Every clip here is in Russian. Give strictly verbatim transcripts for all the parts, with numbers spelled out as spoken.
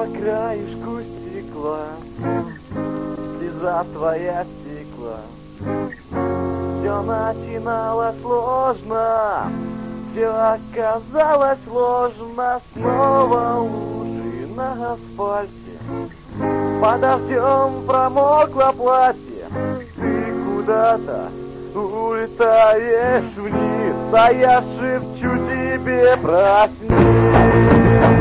по краешку стекла, слеза твоя стекла. Все начиналось сложно, все оказалось сложно. Снова лужи на асфальте, под дождем промокло платье. Ты куда-то улетаешь вниз, а я шепчу тебе: проснись.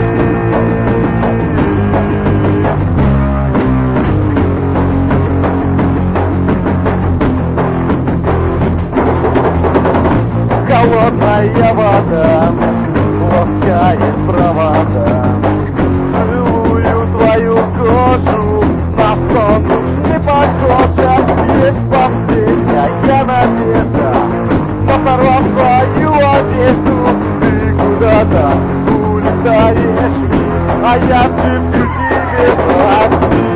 Холодная вода ласкает провода, целую твою кожу, на сон уж не похожа. Есть последняя надежда, оторвав свою одежду. Ты куда-то улетаешь вниз, а я шепчу тебе: проснись.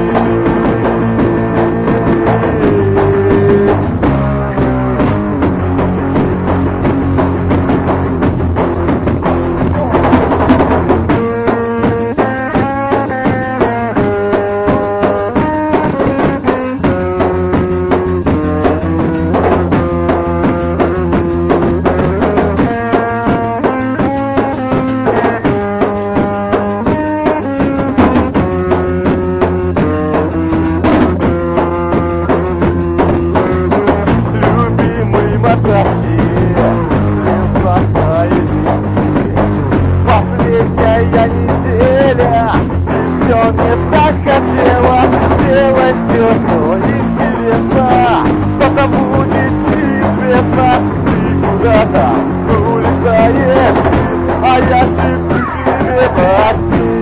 Последняя неделя, и все не так хотела. Делай все, что интересно, что-то будет неизвестно. Ты куда-то улетаешь вниз, а я шепчу тебе: проснись.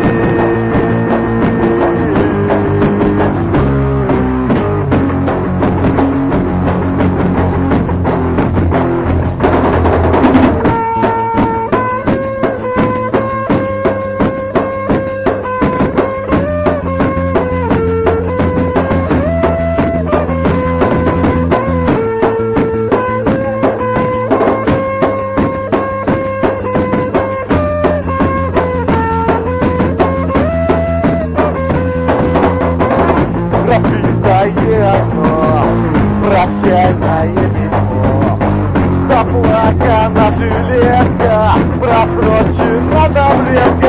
Разбитое окно, прощальное письмо, заплакана жилетка, просрочена таблетка.